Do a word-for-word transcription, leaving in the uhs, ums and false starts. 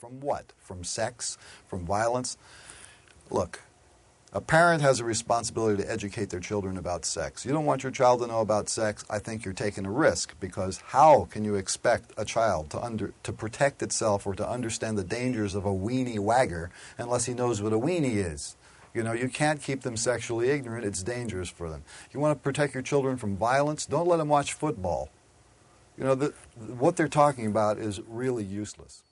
From what? From sex? From violence? Look, a parent has a responsibility to educate their children about sex. You don't want your child to know about sex, I think you're taking a risk, because how can you expect a child to under, to protect itself or to understand the dangers of a weenie wagger unless he knows what a weenie is? You know, you can't keep them sexually ignorant. It's dangerous for them. You want to protect your children from violence? Don't let them watch football. You know, the, what they're talking about is really useless.